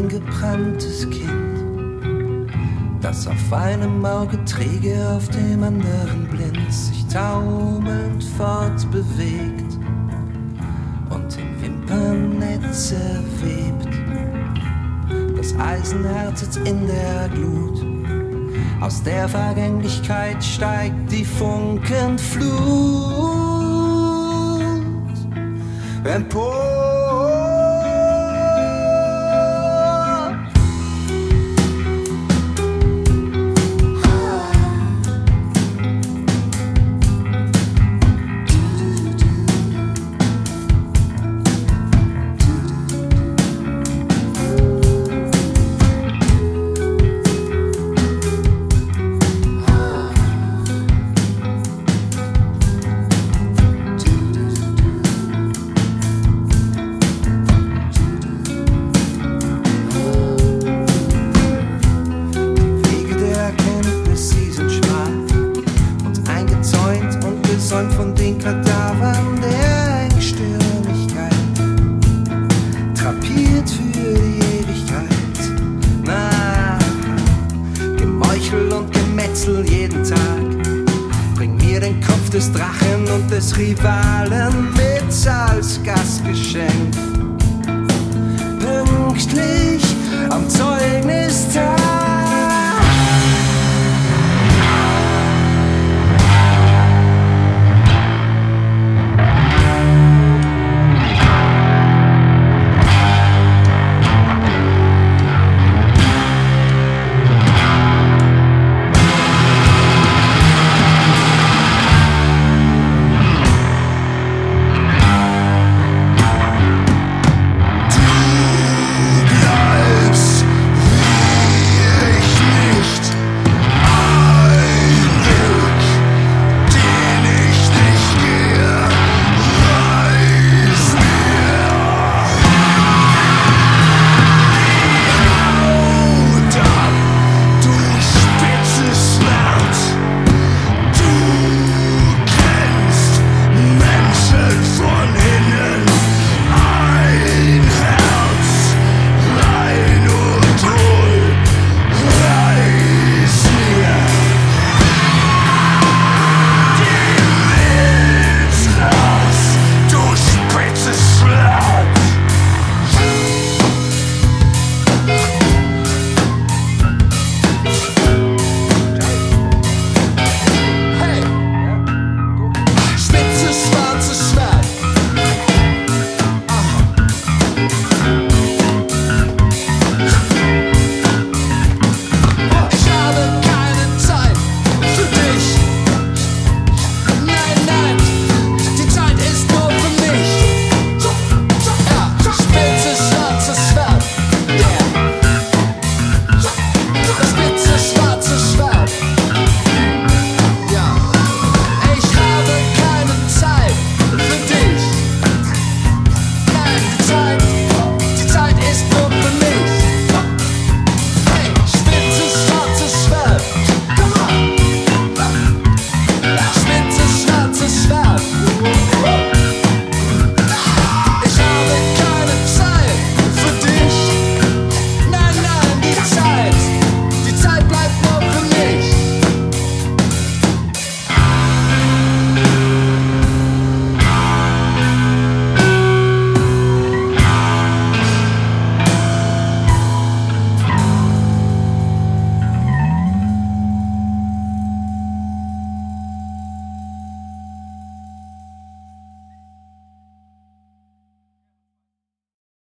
ein gebranntes Kind, das auf einem Auge träge, auf dem anderen blind sich taumelnd fortbewegt und in Wimpernetze webt. Das Eisen härtet in der Glut, aus der Vergänglichkeit steigt die Funkenflut empor. Von den Kadavern der Engstirnigkeit, drapiert für die Ewigkeit. Na, Gemeuchel und Gemetzel jeden Tag. Bring mir den Kopf des Drachen und des Rivalen mit als Gastgeschenk.